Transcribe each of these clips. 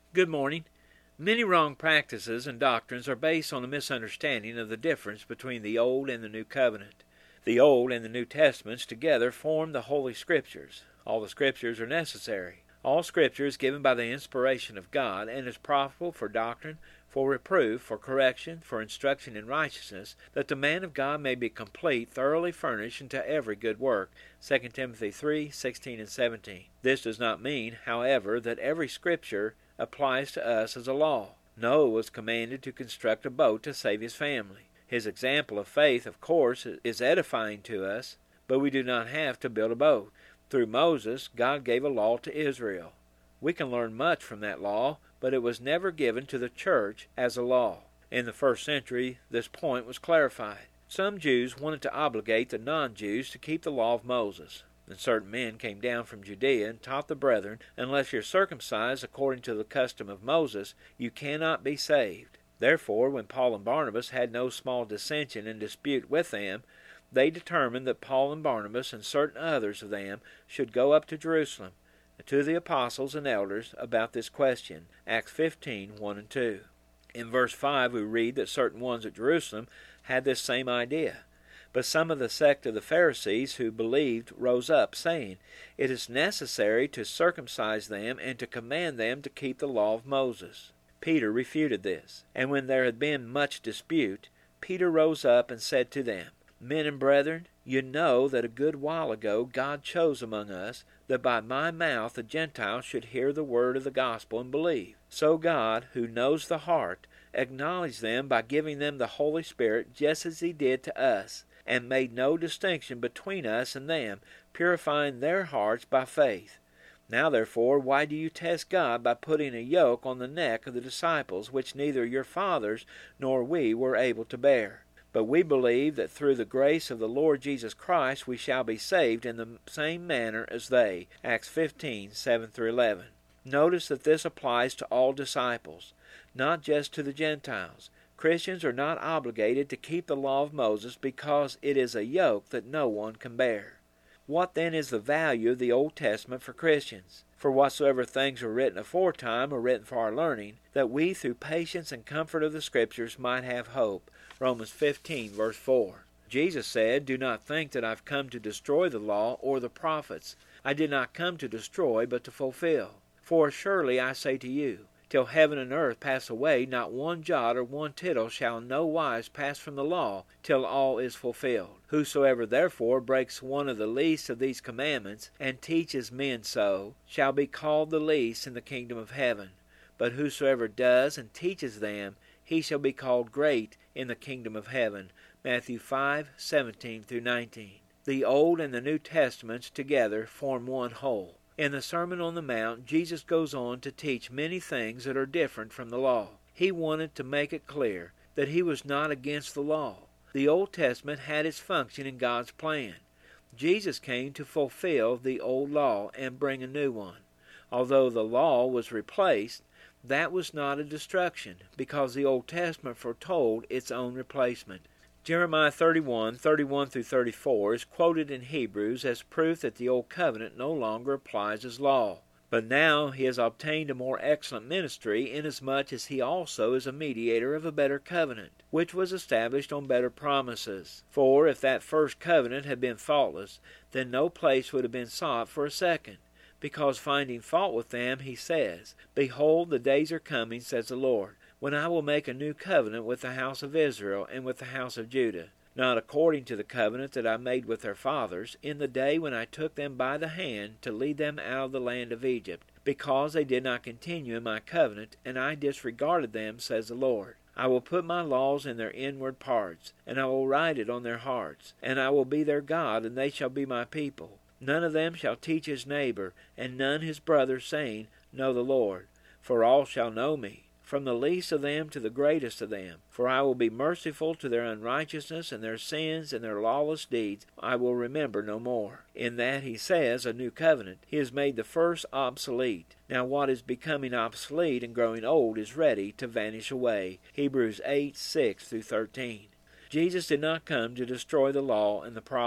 Good morning. Many wrong practices and doctrines are based on a misunderstanding of the difference between the Old and the New Covenant. The Old and the New Testaments together form the Holy Scriptures. All the Scriptures are necessary. All Scripture is given by the inspiration of God and is profitable for doctrine, for reproof, for correction, for instruction in righteousness, that the man of God may be complete, thoroughly furnished unto every good work. 2 Timothy 3:16 and 17. This does not mean, however, that every Scripture applies to us as a law. Noah was commanded to construct a boat to save his family. His example of faith, of course, is edifying to us, but we do not have to build a boat. Through Moses, God gave a law to Israel. We can learn much from that law, but it was never given to the church as a law. In the first century, this point was clarified. Some Jews wanted to obligate the non-Jews to keep the law of Moses. And certain men came down from Judea and taught the brethren, unless you're circumcised according to the custom of Moses, you cannot be saved. Therefore, when Paul and Barnabas had no small dissension and dispute with them, they determined that Paul and Barnabas and certain others of them should go up to Jerusalem, to the apostles and elders, about this question. Acts 15:1 and 2. In verse 5 we read that certain ones at Jerusalem had this same idea. But some of the sect of the Pharisees who believed rose up, saying, It is necessary to circumcise them and to command them to keep the law of Moses. Peter refuted this. And when there had been much dispute, Peter rose up and said to them, Men and brethren, you know that a good while ago God chose among us, that by my mouth the Gentiles should hear the word of the gospel and believe. So God, who knows the heart, acknowledged them by giving them the Holy Spirit just as he did to us, and made no distinction between us and them, purifying their hearts by faith. Now therefore, why do you test God by putting a yoke on the neck of the disciples, which neither your fathers nor we were able to bear? But we believe that through the grace of the Lord Jesus Christ we shall be saved in the same manner as they. Acts 15:7-11. Notice that this applies to all disciples, not just to the Gentiles. Christians are not obligated to keep the law of Moses because it is a yoke that no one can bear. What then is the value of the Old Testament for Christians? For whatsoever things were written aforetime are written for our learning, that we through patience and comfort of the Scriptures might have hope. Romans 15, verse 4. Jesus said, Do not think that I've come to destroy the law or the prophets. I did not come to destroy, but to fulfill. For surely I say to you, till heaven and earth pass away, not one jot or one tittle shall in no wise pass from the law, till all is fulfilled. Whosoever therefore breaks one of the least of these commandments, and teaches men so, shall be called the least in the kingdom of heaven. But whosoever does and teaches them, he shall be called great in the kingdom of heaven. Matthew 5:17-19. The Old and the New Testaments together form one whole. In the Sermon on the Mount, Jesus goes on to teach many things that are different from the law. He wanted to make it clear that he was not against the law. The Old Testament had its function in God's plan. Jesus came to fulfill the old law and bring a new one. Although the law was replaced, that was not a destruction, because the Old Testament foretold its own replacement. Jeremiah 31:31-34 is quoted in Hebrews as proof that the Old Covenant no longer applies as law. But now he has obtained a more excellent ministry, inasmuch as he also is a mediator of a better covenant, which was established on better promises. For if that first covenant had been faultless, then no place would have been sought for a second. Because finding fault with them, he says, Behold, the days are coming, says the Lord, when I will make a new covenant with the house of Israel and with the house of Judah, not according to the covenant that I made with their fathers, in the day when I took them by the hand to lead them out of the land of Egypt, because they did not continue in my covenant, and I disregarded them, says the Lord. I will put my laws in their inward parts, and I will write it on their hearts, and I will be their God, and they shall be my people. None of them shall teach his neighbor, and none his brother, saying, Know the Lord. For all shall know me, from the least of them to the greatest of them. For I will be merciful to their unrighteousness, and their sins and their lawless deeds I will remember no more. In that he says, a new covenant, he has made the first obsolete. Now what is becoming obsolete and growing old is ready to vanish away. Hebrews 8:6-13. Jesus did not come to destroy the law and the prophets.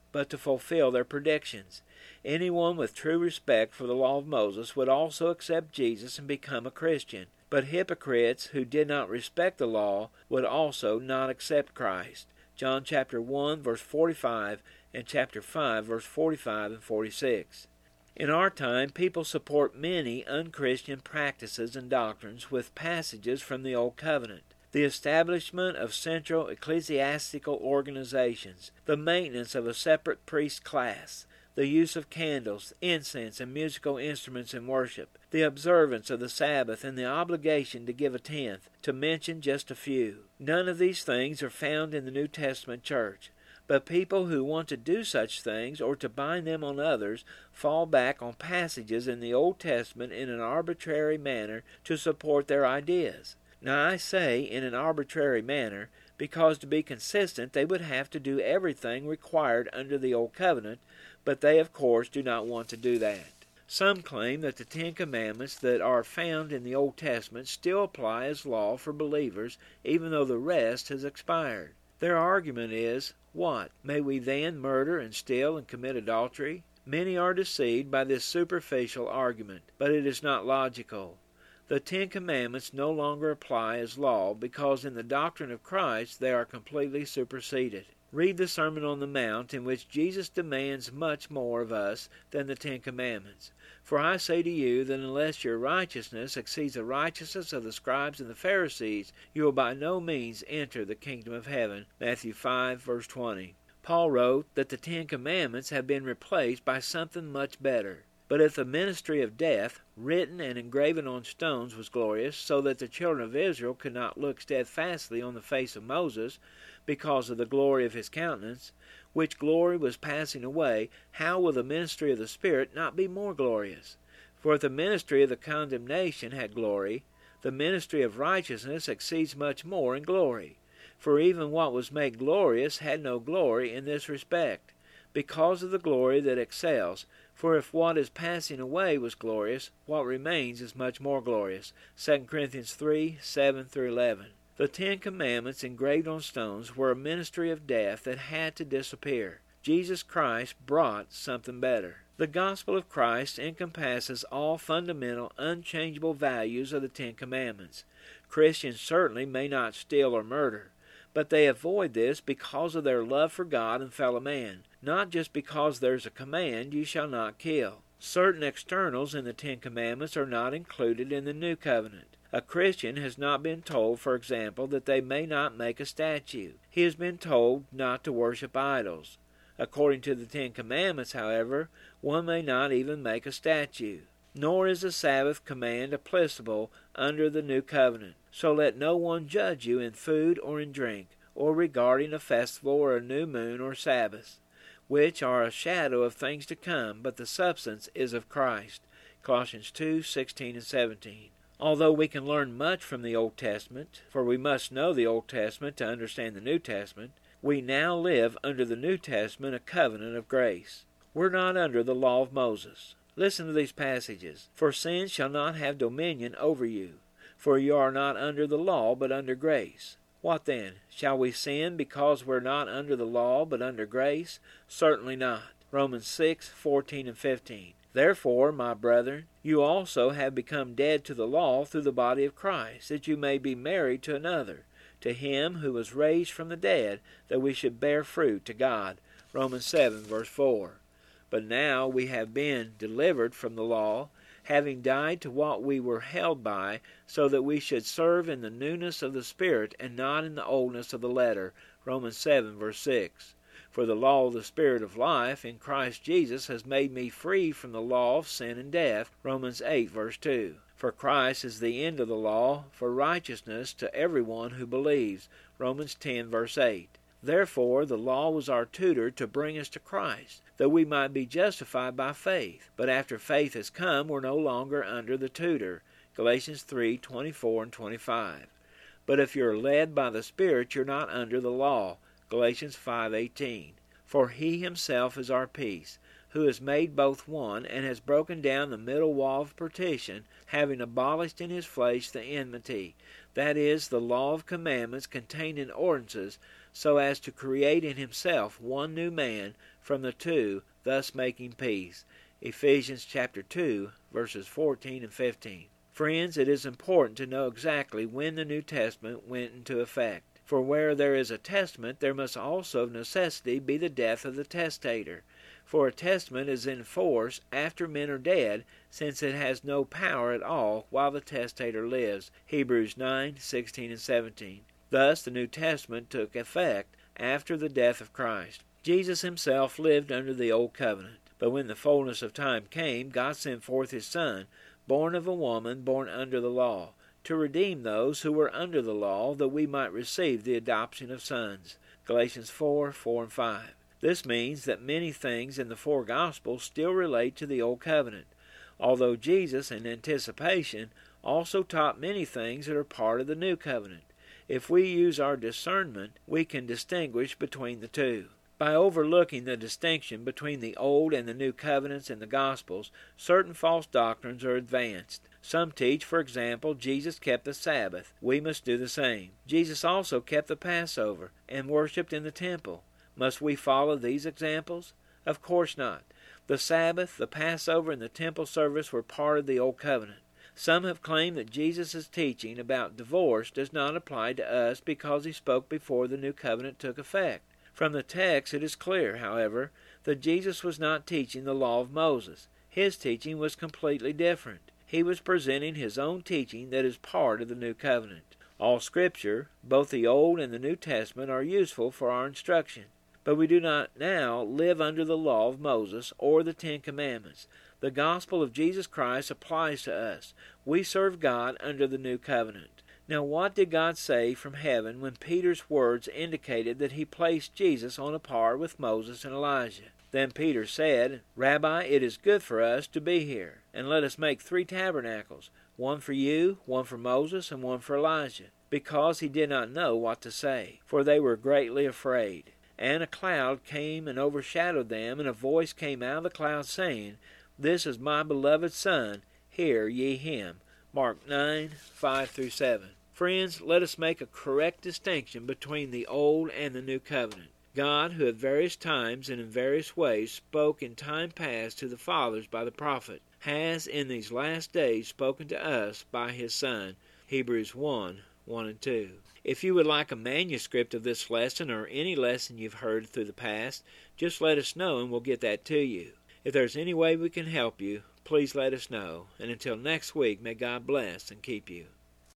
but to fulfill their predictions. Anyone with true respect for the law of Moses would also accept Jesus and become a Christian. But hypocrites who did not respect the law would also not accept Christ. John chapter 1, verse 45, and chapter 5, verse 45 and 46. In our time, people support many unchristian practices and doctrines with passages from the Old Covenant. The establishment of central ecclesiastical organizations, the maintenance of a separate priest class, the use of candles, incense, and musical instruments in worship, the observance of the Sabbath, and the obligation to give a tenth, to mention just a few. None of these things are found in the New Testament church. But people who want to do such things or to bind them on others fall back on passages in the Old Testament in an arbitrary manner to support their ideas. Now I say in an arbitrary manner because to be consistent they would have to do everything required under the Old Covenant, but they of course do not want to do that. Some claim that the Ten Commandments that are found in the Old Testament still apply as law for believers even though the rest has expired. Their argument is, what? May we then murder and steal and commit adultery? Many are deceived by this superficial argument, but it is not logical. The Ten Commandments no longer apply as law because in the doctrine of Christ they are completely superseded. Read the Sermon on the Mount, in which Jesus demands much more of us than the Ten Commandments. For I say to you that unless your righteousness exceeds the righteousness of the scribes and the Pharisees, you will by no means enter the kingdom of heaven. Matthew 5, verse 20. Paul wrote that the Ten Commandments have been replaced by something much better. But if the ministry of death, written and engraven on stones, was glorious, so that the children of Israel could not look steadfastly on the face of Moses, because of the glory of his countenance, which glory was passing away, how will the ministry of the Spirit not be more glorious? For if the ministry of the condemnation had glory, the ministry of righteousness exceeds much more in glory. For even what was made glorious had no glory in this respect, because of the glory that excels. For if what is passing away was glorious, what remains is much more glorious. 2 Corinthians 3, 7 through 11. The Ten Commandments engraved on stones were a ministry of death that had to disappear. Jesus Christ brought something better. The gospel of Christ encompasses all fundamental, unchangeable values of the Ten Commandments. Christians certainly may not steal or murder, but they avoid this because of their love for God and fellow man, not just because there's a command, you shall not kill. Certain externals in the Ten Commandments are not included in the New Covenant. A Christian has not been told, for example, that they may not make a statue. He has been told not to worship idols. According to the Ten Commandments, however, one may not even make a statue. Nor is the Sabbath command applicable under the New Covenant. So let no one judge you in food or in drink, or regarding a festival or a new moon or Sabbath, which are a shadow of things to come, but the substance is of Christ. Colossians 2, 16 and 17. Although we can learn much from the Old Testament, for we must know the Old Testament to understand the New Testament, we now live under the New Testament a covenant of grace. We're not under the law of Moses. Listen to these passages. For sin shall not have dominion over you, for you are not under the law, but under grace. What then? Shall we sin because we're not under the law, but under grace? Certainly not. Romans 6, 14 and 15. Therefore, my brethren, you also have become dead to the law through the body of Christ, that you may be married to another, to him who was raised from the dead, that we should bear fruit to God. Romans 7, verse 4. But now we have been delivered from the law, having died to what we were held by, so that we should serve in the newness of the Spirit and not in the oldness of the letter. Romans 7, verse 6. For the law of the Spirit of life in Christ Jesus has made me free from the law of sin and death. Romans 8, verse 2. For Christ is the end of the law for righteousness to everyone who believes. Romans 10, verse 8. Therefore the law was our tutor to bring us to Christ, that we might be justified by faith. But after faith has come, we're no longer under the tutor. Galatians 3, 24 and 25. But if you're led by the Spirit, you're not under the law. Galatians 5:18. For he himself is our peace, who has made both one, and has broken down the middle wall of partition, having abolished in his flesh the enmity, that is, the law of commandments contained in ordinances, so as to create in himself one new man from the two, thus making peace. Ephesians chapter 2, verses 14 and 15. Friends, it is important to know exactly when the New Testament went into effect. For where there is a testament, there must also of necessity be the death of the testator. For a testament is in force after men are dead, since it has no power at all while the testator lives. Hebrews 9:16 and 17. Thus the New Testament took effect after the death of Christ. Jesus himself lived under the Old Covenant. But when the fullness of time came, God sent forth his Son, born of a woman, born under the law, to redeem those who were under the law, that we might receive the adoption of sons. Galatians 4:4 and 5. This means that many things in the four Gospels still relate to the Old Covenant, although Jesus, in anticipation, also taught many things that are part of the New Covenant. If we use our discernment, we can distinguish between the two. By overlooking the distinction between the Old and the New Covenants in the Gospels, certain false doctrines are advanced. Some teach, for example, Jesus kept the Sabbath. We must do the same. Jesus also kept the Passover and worshipped in the temple. Must we follow these examples? Of course not. The Sabbath, the Passover, and the temple service were part of the Old Covenant. Some have claimed that Jesus' teaching about divorce does not apply to us because he spoke before the New Covenant took effect. From the text it is clear, however, that Jesus was not teaching the law of Moses. His teaching was completely different. He was presenting his own teaching that is part of the New Covenant. All Scripture, both the Old and the New Testament, are useful for our instruction. But we do not now live under the law of Moses or the Ten Commandments. The gospel of Jesus Christ applies to us. We serve God under the New Covenant. Now what did God say from heaven when Peter's words indicated that he placed Jesus on a par with Moses and Elijah? Then Peter said, "Rabbi, it is good for us to be here, and let us make 3 tabernacles, one for you, one for Moses, and one for Elijah," because he did not know what to say, for they were greatly afraid. And a cloud came and overshadowed them, and a voice came out of the cloud saying, "This is my beloved Son, hear ye him." Mark 9:5-7. Friends, let us make a correct distinction between the Old and the New Covenant. God, who at various times and in various ways spoke in time past to the fathers by the prophet, has in these last days spoken to us by his Son. Hebrews 1:1 and 2. If you would like a manuscript of this lesson or any lesson you've heard through the past, just let us know and we'll get that to you. If there's any way we can help you, please let us know. And until next week, may God bless and keep you.